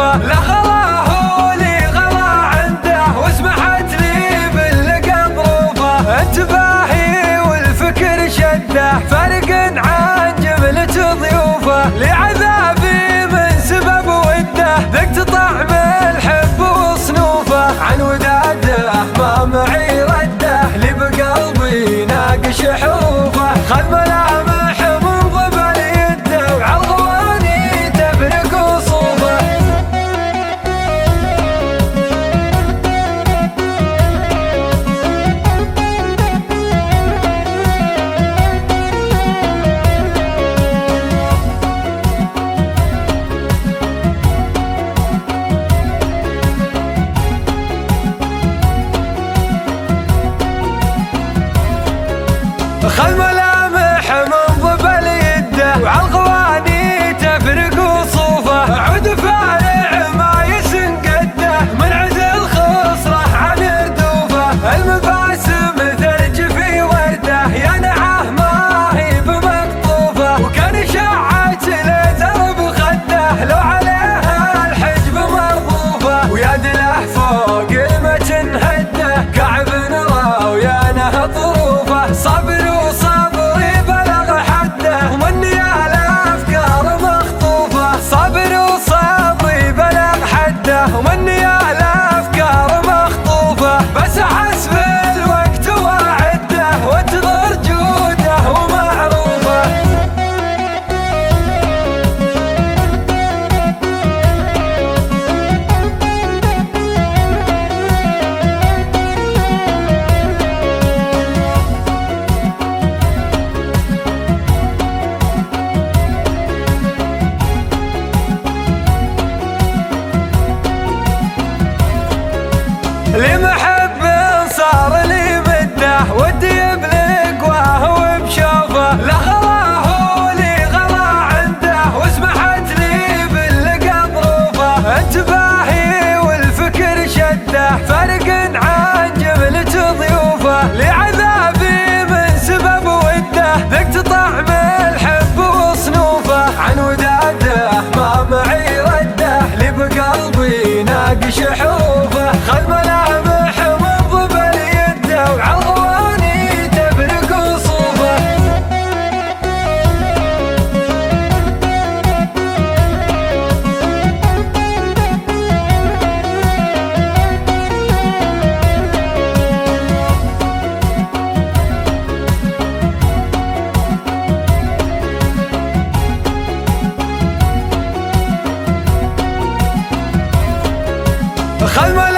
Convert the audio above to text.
وصوفه، لا غلاه لي غلا عنده وسمحت لي باللقى ظروفه. انتباهي والفكر شده فارق عن جملة ضيوفه، لعذابي من سبب وده ذقت طعم الحب وصنوفه. عن وداده ما معي رده لي بقلبي ناقش حروفه، خذ ملامح من ضبل يده وعالغواني تفرق وصوفه. خذ ملامح من ضبل يده وعالغواني تفرق وصوفه. عود فارع ما يسنقده من عزل خصره عن ردوفه، المباسم ثلج في ورده يا نعاه ما هي بمقطوفه. وكان شعت ليزر بخده لو عليها الحجب مرضوفه، ويد له فوق المتن هده كعب نرى ويانه طروفه. صبر وصبري بلغ حده ومني الافكار مخطوفه، صبر وصبري بلغ حده ومني الافكار مخطوفه. بس حسب الوقت واعده وانتظر جوده ومعروفه. لمحب صار لي مده ودي بلقواه وبشوفه، لا غلاه لي غلا عنده وسمحت لي باللقى ظروفه. انتباهي والفكر شده فارق عن جملة ضيوفه، لعذابي من سبب وده ذقت طعم الحب وصنوفه. عن وداده ما معي رده لي بقلبي ناقش حروفه، خذ ملامح من ضبل يده وعالغواني تفرق وصوفه. خذ